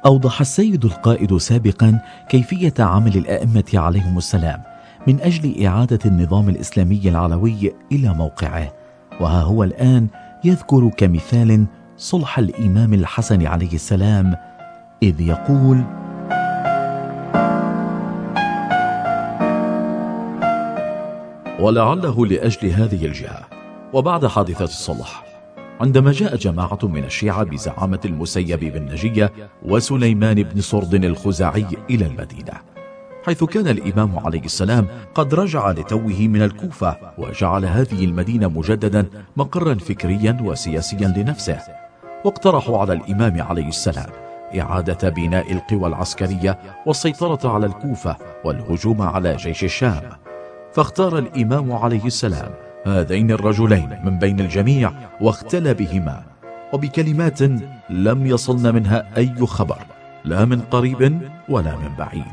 أوضح السيد القائد سابقا كيفية عمل الأئمة عليهم السلام من أجل إعادة النظام الإسلامي العلوي إلى موقعه، وها هو الآن يذكر كمثال صلح الإمام الحسن عليه السلام، إذ يقول: ولعله لأجل هذه الجهة وبعد حادثة الصلح، عندما جاء جماعة من الشيعة بزعامة المسيب بن نجية وسليمان بن صرد الخزاعي إلى المدينة، حيث كان الإمام عليه السلام قد رجع لتوه من الكوفة وجعل هذه المدينة مجددا مقرا فكريا وسياسيا لنفسه، واقترحوا على الإمام عليه السلام إعادة بناء القوى العسكرية والسيطرة على الكوفة والهجوم على جيش الشام. فاختار الإمام عليه السلام هذين الرجلين من بين الجميع واختلى بهما، وبكلمات لم يصلن منها أي خبر لا من قريب ولا من بعيد،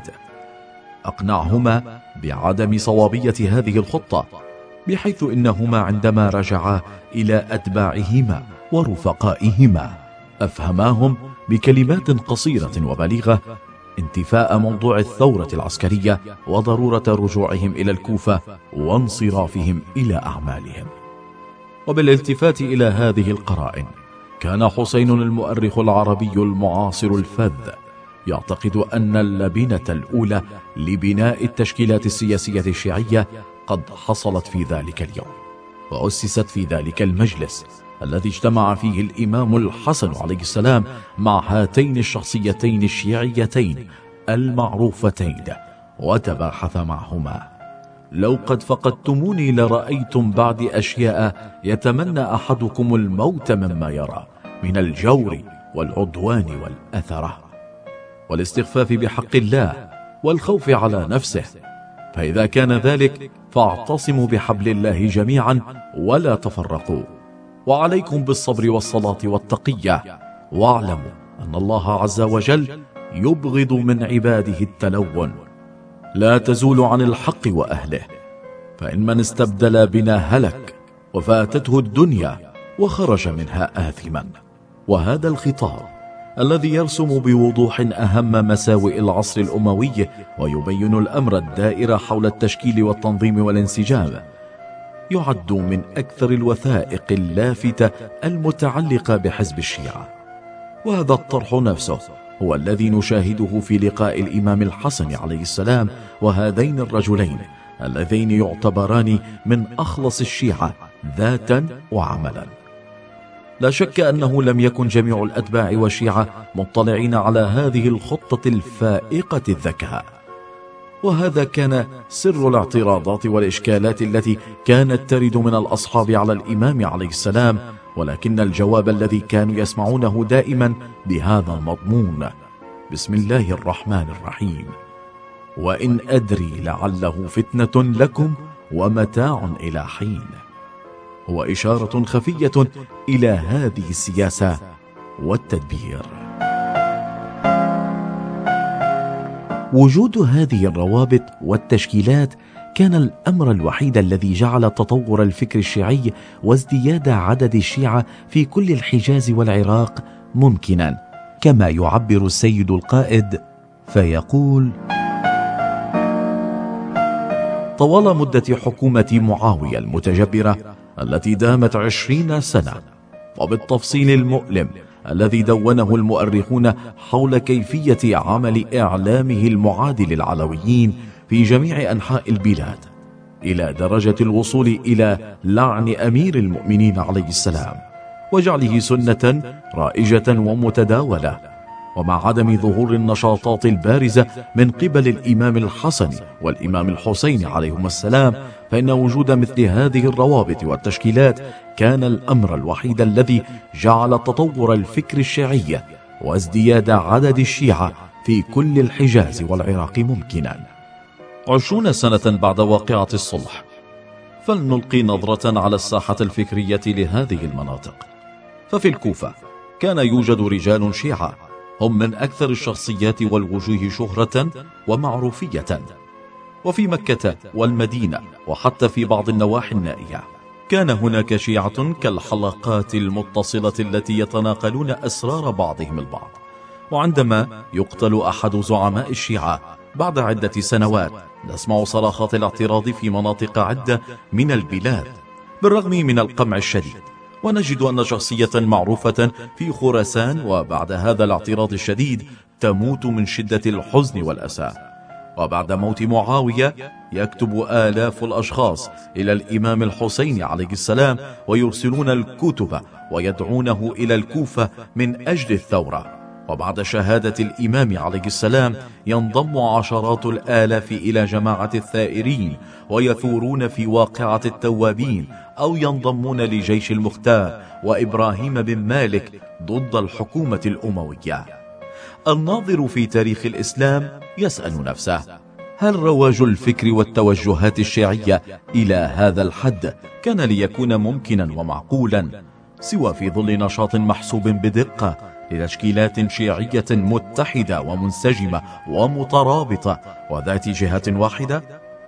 أقنعهما بعدم صوابية هذه الخطة، بحيث إنهما عندما رجعا إلى أتباعهما ورفقائهما أفهماهم بكلمات قصيرة وبليغة انتفاء موضوع الثورة العسكرية وضرورة رجوعهم إلى الكوفة وانصرافهم إلى أعمالهم. وبالالتفات إلى هذه القرائن، كان حسين المؤرخ العربي المعاصر الفذ يعتقد أن اللبنة الأولى لبناء التشكيلات السياسية الشيعية قد حصلت في ذلك اليوم، وأسست في ذلك المجلس الذي اجتمع فيه الإمام الحسن عليه السلام مع هاتين الشخصيتين الشيعيتين المعروفتين، وتباحث معهما: لو قد فقدتموني لرأيتم بعد أشياء يتمنى أحدكم الموت مما يرى من الجور والعدوان والأثرة والاستخفاف بحق الله والخوف على نفسه، فإذا كان ذلك فاعتصموا بحبل الله جميعا ولا تفرقوا، وعليكم بالصبر والصلاة والتقية، واعلموا أن الله عز وجل يبغض من عباده التلون، لا تزول عن الحق وأهله، فإن من استبدل بنا هلك وفاتته الدنيا وخرج منها آثما. وهذا الخطاب الذي يرسم بوضوح أهم مساوئ العصر الأموي ويبين الأمر الدائر حول التشكيل والتنظيم والانسجام، يعد من أكثر الوثائق اللافتة المتعلقة بحزب الشيعة. وهذا الطرح نفسه هو الذي نشاهده في لقاء الإمام الحسن عليه السلام وهذين الرجلين اللذين يعتبران من أخلص الشيعة ذاتا وعملا. لا شك أنه لم يكن جميع الأتباع والشيعة مطلعين على هذه الخطة الفائقة الذكاء، وهذا كان سر الاعتراضات والإشكالات التي كانت ترد من الأصحاب على الإمام عليه السلام، ولكن الجواب الذي كانوا يسمعونه دائما بهذا المضمون: بسم الله الرحمن الرحيم، وإن أدري لعله فتنة لكم ومتاع إلى حين، هو إشارة خفية إلى هذه السياسة والتدبير. وجود هذه الروابط والتشكيلات كان الأمر الوحيد الذي جعل تطور الفكر الشيعي وازدياد عدد الشيعة في كل الحجاز والعراق ممكنا، كما يعبر السيد القائد فيقول: طوال مدة حكومة معاوية المتجبرة التي دامت 20 سنة، وبالتفصيل المؤلم الذي دونه المؤرخون حول كيفية عمل إعلامه المعادي للعلويين في جميع أنحاء البلاد، إلى درجة الوصول إلى لعن أمير المؤمنين عليه السلام وجعله سنة رائجة ومتداولة، ومع عدم ظهور النشاطات البارزة من قبل الإمام الحسن والإمام الحسين عليهما السلام، فإن وجود مثل هذه الروابط والتشكيلات كان الأمر الوحيد الذي جعل تطور الفكر الشيعي وازدياد عدد الشيعة في كل الحجاز والعراق ممكنا. 20 سنة بعد واقعة الصلح، فلنلقي نظرة على الساحة الفكرية لهذه المناطق. ففي الكوفة كان يوجد رجال شيعة هم من أكثر الشخصيات والوجوه شهرة ومعروفية، وفي مكة والمدينة وحتى في بعض النواحي النائية كان هناك شيعة كالحلقات المتصلة التي يتناقلون أسرار بعضهم البعض، وعندما يقتل أحد زعماء الشيعة بعد عدة سنوات نسمع صراخات الاعتراض في مناطق عدة من البلاد بالرغم من القمع الشديد، ونجد أن شخصية معروفة في خراسان وبعد هذا الاعتراض الشديد تموت من شدة الحزن والأسى. وبعد موت معاوية يكتب آلاف الأشخاص إلى الإمام الحسين عليه السلام ويرسلون الكتب ويدعونه إلى الكوفة من أجل الثورة. وبعد شهادة الإمام عليه السلام ينضم عشرات الآلاف إلى جماعة الثائرين ويثورون في واقعة التوابين، أو ينضمون لجيش المختار وإبراهيم بن مالك ضد الحكومة الأموية. الناظر في تاريخ الإسلام يسأل نفسه: هل رواج الفكر والتوجهات الشيعية إلى هذا الحد كان ليكون ممكنا ومعقولا سوى في ظل نشاط محسوب بدقة لتشكيلات شيعية متحدة ومنسجمة ومترابطة وذات جهة واحدة؟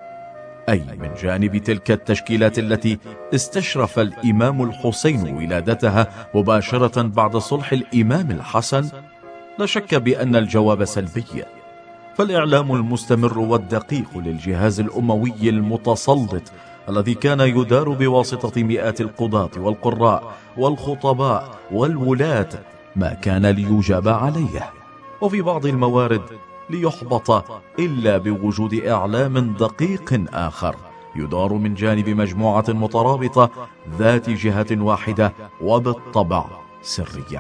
أي من جانب تلك التشكيلات التي استشرف الإمام الحسين ولادتها مباشرة بعد صلح الإمام الحسن؟ لا شك بأن الجواب سلبي، فالإعلام المستمر والدقيق للجهاز الأموي المتسلط الذي كان يدار بواسطة مئات القضاة والقراء والخطباء والولاة ما كان ليجاب عليه، وفي بعض الموارد ليحبط إلا بوجود إعلام دقيق آخر يدار من جانب مجموعة مترابطة ذات جهة واحدة وبالطبع سرية.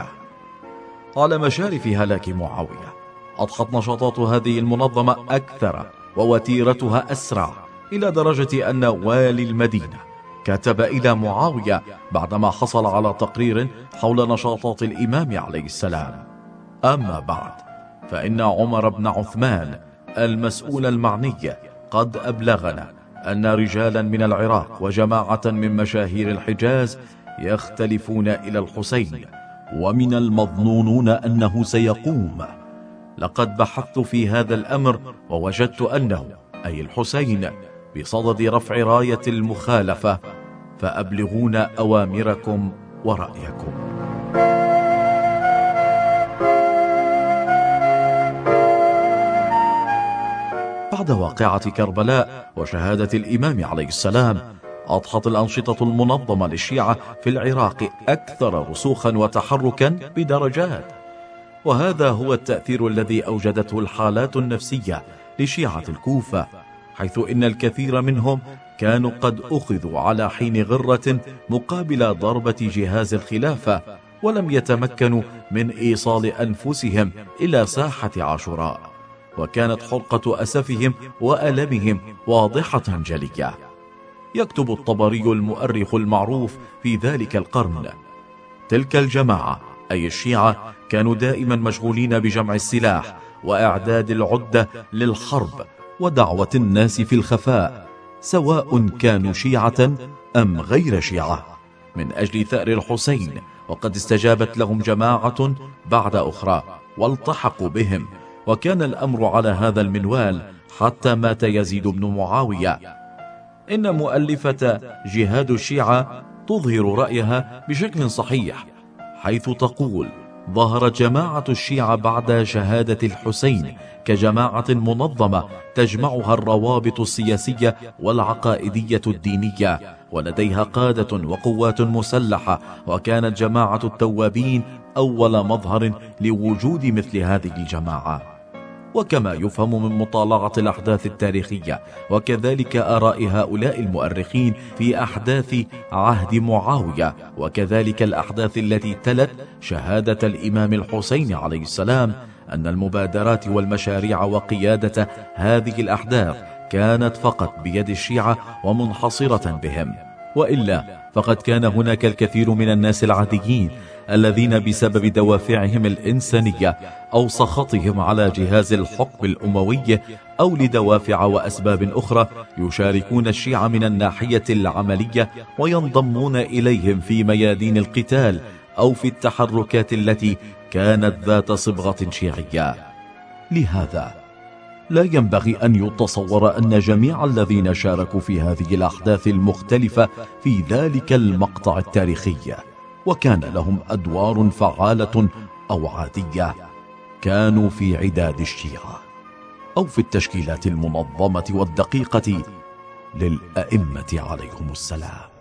على مشارف هلاك معاوية أضحت نشاطات هذه المنظمة أكثر ووتيرتها أسرع، إلى درجة أن والي المدينة كتب إلى معاوية بعدما حصل على تقرير حول نشاطات الإمام عليه السلام: أما بعد فإن عمر بن عثمان المسؤول المعني قد أبلغنا أن رجالا من العراق وجماعة من مشاهير الحجاز يختلفون إلى الحسين، ومن المظنون أنه سيقوم. لقد بحثت في هذا الأمر ووجدت أنه أي الحسين بصدد رفع راية المخالفة، فأبلغونا أوامركم ورأيكم. بعد واقعة كربلاء وشهادة الإمام عليه السلام أضحت الأنشطة المنظمة للشيعة في العراق أكثر رسوخا وتحركا بدرجات، وهذا هو التأثير الذي أوجدته الحالات النفسية لشيعة الكوفة، حيث إن الكثير منهم كانوا قد أخذوا على حين غرة مقابل ضربة جهاز الخلافة، ولم يتمكنوا من إيصال أنفسهم إلى ساحة عاشوراء، وكانت حرقة أسفهم وألمهم واضحة جلية. يكتب الطبري المؤرخ المعروف في ذلك القرن: تلك الجماعة أي الشيعة كانوا دائما مشغولين بجمع السلاح وإعداد العدة للحرب ودعوة الناس في الخفاء، سواء كانوا شيعة أم غير شيعة، من أجل ثأر الحسين، وقد استجابت لهم جماعة بعد أخرى والتحقوا بهم، وكان الأمر على هذا المنوال حتى مات يزيد بن معاوية. إن مؤلفة جهاد الشيعة تظهر رأيها بشكل صحيح، حيث تقول: ظهرت جماعة الشيعة بعد شهادة الحسين كجماعة منظمة تجمعها الروابط السياسية والعقائدية الدينية، ولديها قادة وقوات مسلحة، وكانت جماعة التوابين أول مظهر لوجود مثل هذه الجماعة. وكما يفهم من مطالعة الأحداث التاريخية وكذلك آراء هؤلاء المؤرخين في أحداث عهد معاوية وكذلك الأحداث التي تلت شهادة الإمام الحسين عليه السلام، أن المبادرات والمشاريع وقيادة هذه الأحداث كانت فقط بيد الشيعة ومنحصرة بهم، وإلا فقد كان هناك الكثير من الناس العاديين الذين بسبب دوافعهم الإنسانية أو سخطهم على جهاز الحكم الأموي أو لدوافع وأسباب أخرى يشاركون الشيعة من الناحية العملية وينضمون إليهم في ميادين القتال أو في التحركات التي كانت ذات صبغة شيعية. لهذا لا ينبغي أن يتصور أن جميع الذين شاركوا في هذه الأحداث المختلفة في ذلك المقطع التاريخي وكان لهم أدوار فعالة أو عادية، كانوا في عداد الشيعة أو في التشكيلات المنظمة والدقيقة للأئمة عليهم السلام.